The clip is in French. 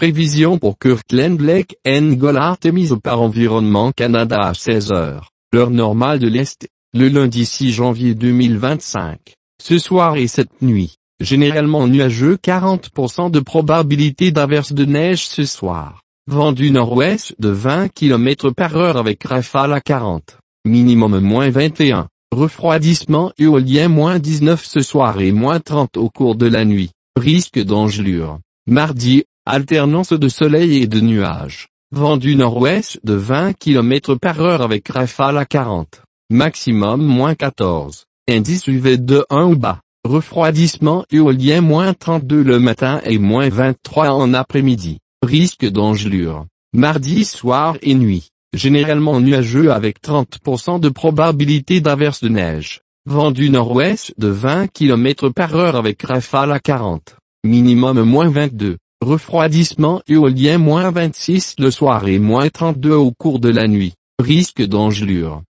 Prévision pour Kirkland Lake and Golar émise par Environnement Canada à 16 heures, l'heure normale de l'Est, le lundi 6 janvier 2025. Ce soir et cette nuit, généralement nuageux, 40% de probabilité d'averse de neige ce soir. Vent du nord-ouest de 20 km/h avec rafale à 40. Minimum -21. Refroidissement éolien -19 ce soir et -30 au cours de la nuit. Risque d'engelure. Mardi, alternance de soleil et de nuages. Vent du nord-ouest de 20 km/h avec rafale à 40. Maximum -14. Indice UV de 1 ou bas. Refroidissement éolien -32 le matin et -23 en après-midi. Risque d'engelure. Mardi soir et nuit. Généralement nuageux avec 30% de probabilité d'averse de neige. Vent du nord-ouest de 20 km/h avec rafale à 40. Minimum -22. Refroidissement éolien -26 le soir et -32 au cours de la nuit. Risque d'engelure.